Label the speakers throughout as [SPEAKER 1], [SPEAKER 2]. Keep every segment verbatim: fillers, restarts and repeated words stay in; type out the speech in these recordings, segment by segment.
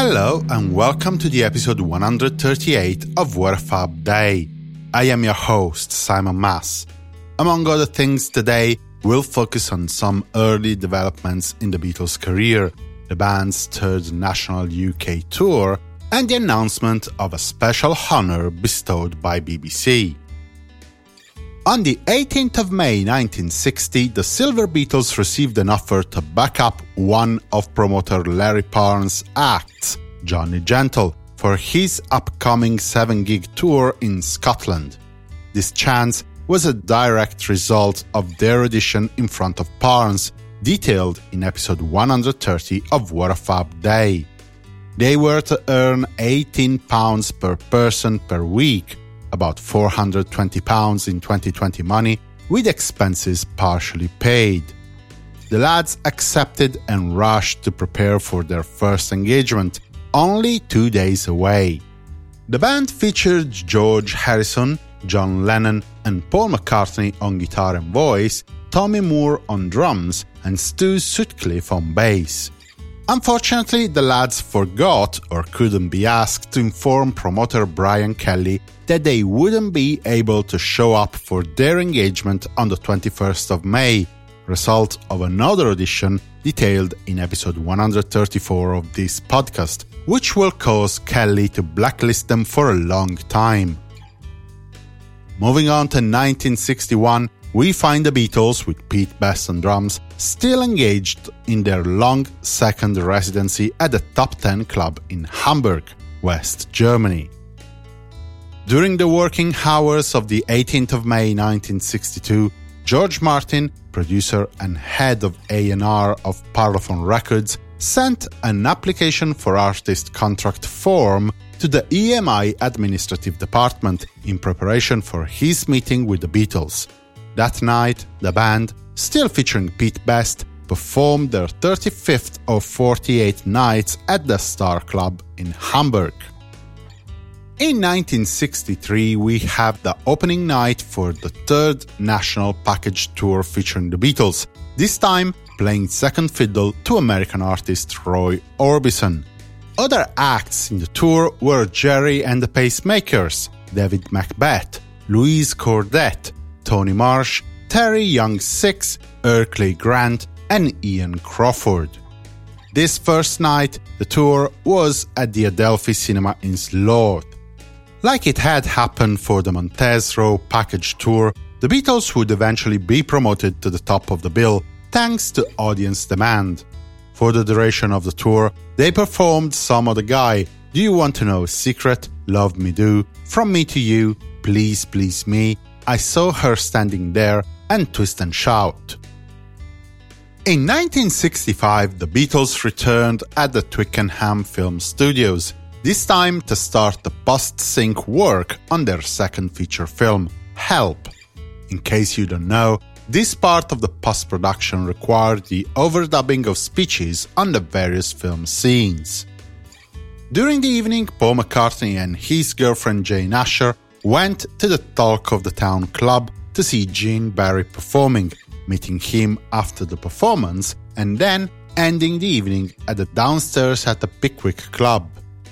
[SPEAKER 1] Hello and welcome to the episode one hundred thirty-eight of What a Fab Day. I am your host, Simon Mas. Among other things, today we'll focus on some early developments in the Beatles' career, the band's third national U K tour, and the announcement of a special honour bestowed by B B C. On the eighteenth of May nineteen sixty, the Silver Beatles received an offer to back up one of promoter Larry Parnes' acts, Johnny Gentle, for his upcoming seven-gig tour in Scotland. This chance was a direct result of their audition in front of Parnes, detailed in episode one hundred thirty of What a Fab Day. They were to earn eighteen pounds per person per week, about four hundred twenty pounds in twenty twenty money, with expenses partially paid. The lads accepted and rushed to prepare for their first engagement, only two days away. The band featured George Harrison, John Lennon and Paul McCartney on guitar and voice, Tommy Moore on drums and Stu Sutcliffe on bass. Unfortunately, the lads forgot or couldn't be asked to inform promoter Brian Kelly that they wouldn't be able to show up for their engagement on the twenty-first of May, result of another audition detailed in episode one hundred thirty-four of this podcast, which will cause Kelly to blacklist them for a long time. Moving on to nineteen sixty-one, we find the Beatles, with Pete Best on drums, still engaged in their long second residency at the Top Ten Club in Hamburg, West Germany. During the working hours of the eighteenth of May nineteen sixty-two, George Martin, producer and head of A and R of Parlophone Records, sent an application for artist contract form to the E M I administrative department in preparation for his meeting with the Beatles. That night, the band, still featuring Pete Best, performed their thirty-fifth of forty-eight nights at the Star Club in Hamburg. In nineteen sixty-three, we have the opening night for the third national package tour featuring the Beatles, this time playing second fiddle to American artist Roy Orbison. Other acts in the tour were Jerry and the Pacemakers, David Macbeth, Louise Cordet, Tony Marsh, Terry Young Six, Erkley Grant, and Ian Crawford. This first night, the tour was at the Adelphi Cinema in Slough. Like it had happened for the Montez Row package tour, the Beatles would eventually be promoted to the top of the bill, thanks to audience demand. For the duration of the tour, they performed Some Other Guy, Do You Want to Know a Secret, Love Me Do, From Me to You, Please Please Me, I Saw Her Standing There, and Twist and Shout. In nineteen sixty-five, the Beatles returned at the Twickenham Film Studios, this time to start the post-sync work on their second feature film, Help. In case you don't know, this part of the post-production required the overdubbing of speeches on the various film scenes. During the evening, Paul McCartney and his girlfriend Jane Asher went to the Talk of the Town club to see Gene Barry performing, meeting him after the performance and then ending the evening at the Downstairs at the Pickwick Club.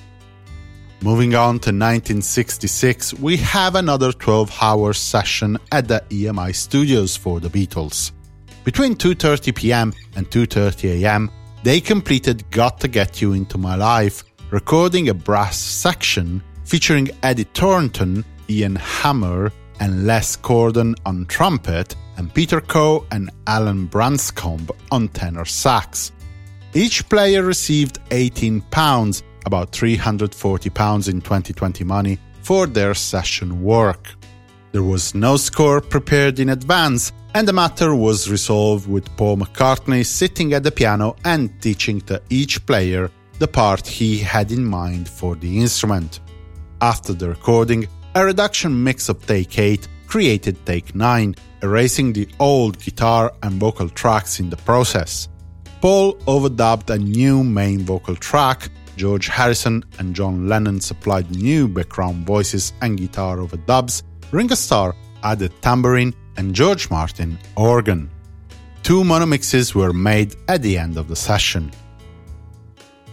[SPEAKER 1] Moving on to nineteen sixty-six, we have another twelve-hour session at the E M I studios for the Beatles. Between two thirty p.m. and two thirty a.m., they completed Got to Get You Into My Life, recording a brass section featuring Eddie Thornton, Ian Hammer, and Les Corden on trumpet, and Peter Coe and Alan Branscombe on tenor sax. Each player received eighteen pounds, about three hundred forty pounds in twenty twenty money, for their session work. There was no score prepared in advance, and the matter was resolved with Paul McCartney sitting at the piano and teaching to each player the part he had in mind for the instrument. After the recording, a reduction mix of Take eight created Take nine, erasing the old guitar and vocal tracks in the process. Paul overdubbed a new main vocal track, George Harrison and John Lennon supplied new background voices and guitar overdubs, Ringo Starr added tambourine, and George Martin organ. Two mono mixes were made at the end of the session.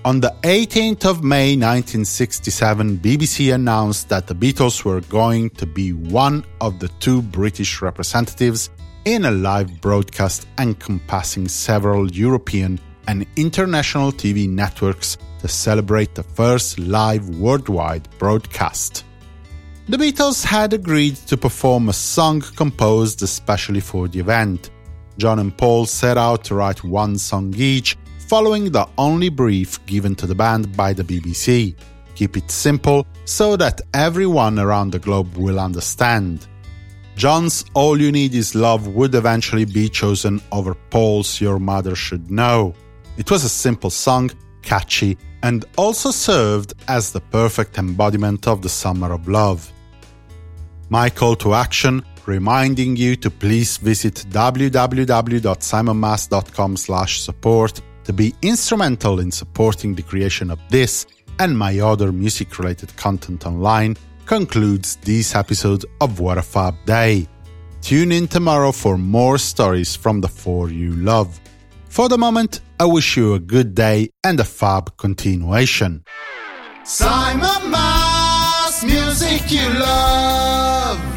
[SPEAKER 1] On the eighteenth of May nineteen sixty-seven, B B C announced that the Beatles were going to be one of the two British representatives in a live broadcast encompassing several European and international T V networks to celebrate the first live worldwide broadcast. The Beatles had agreed to perform a song composed especially for the event. John and Paul set out to write one song each, following the only brief given to the band by the B B C. Keep it simple so that everyone around the globe will understand. John's All You Need Is Love would eventually be chosen over Paul's Your Mother Should Know. It was a simple song, catchy, and also served as the perfect embodiment of the summer of love. My call to action, reminding you to please visit w w w dot simon mas dot com slash support to be instrumental in supporting the creation of this and my other music-related content online, concludes this episode of What a Fab Day. Tune in tomorrow for more stories from the four you love. For the moment, I wish you a good day and a fab continuation.
[SPEAKER 2] Simon Mas, music you love.